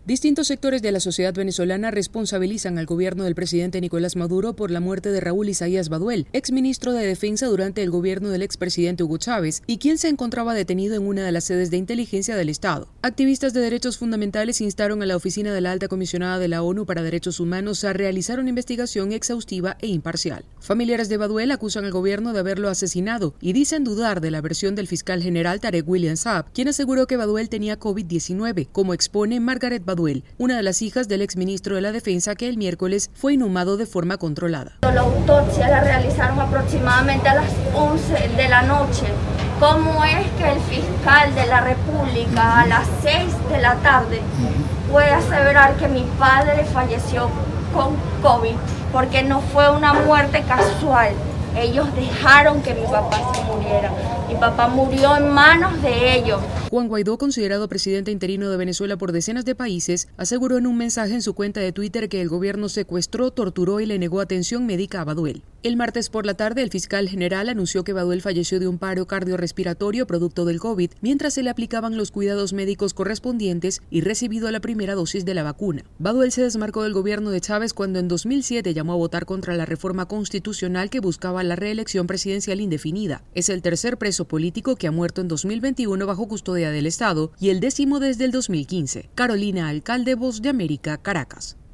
Distintos sectores de la sociedad venezolana responsabilizan al gobierno del presidente Nicolás Maduro por la muerte de Raúl Isaías Baduel, exministro de Defensa durante el gobierno del expresidente Hugo Chávez, y quien se encontraba detenido en una de las sedes de inteligencia del Estado. Activistas de derechos fundamentales instaron a la oficina de la Alta Comisionada de la ONU para Derechos Humanos a realizar una investigación exhaustiva e imparcial. Familiares de Baduel acusan al gobierno de haberlo asesinado y dicen dudar de la versión del fiscal general Tarek William Saab, quien aseguró que Baduel tenía COVID-19, como expone Margaret Baduel, una de las hijas del exministro de la Defensa que el miércoles fue inhumado de forma controlada. La autopsia la realizaron aproximadamente a las 11 de la noche. ¿Cómo es que el fiscal de la República a las 6 de la tarde puede aseverar que mi padre falleció con COVID? Porque no fue una muerte casual. Ellos dejaron que mi papá se muriera. Mi papá murió en manos de ellos. Juan Guaidó, considerado presidente interino de Venezuela por decenas de países, aseguró en un mensaje en su cuenta de Twitter que el gobierno secuestró, torturó y le negó atención médica a Baduel. El martes por la tarde, el fiscal general anunció que Baduel falleció de un paro cardiorrespiratorio producto del COVID, mientras se le aplicaban los cuidados médicos correspondientes y recibido la primera dosis de la vacuna. Baduel se desmarcó del gobierno de Chávez cuando en 2007 llamó a votar contra la reforma constitucional que buscaba la reelección presidencial indefinida. Es el tercer preso político que ha muerto en 2021 bajo custodia del Estado y el 10º desde el 2015. Carolina Alcalde, Voz de América, Caracas.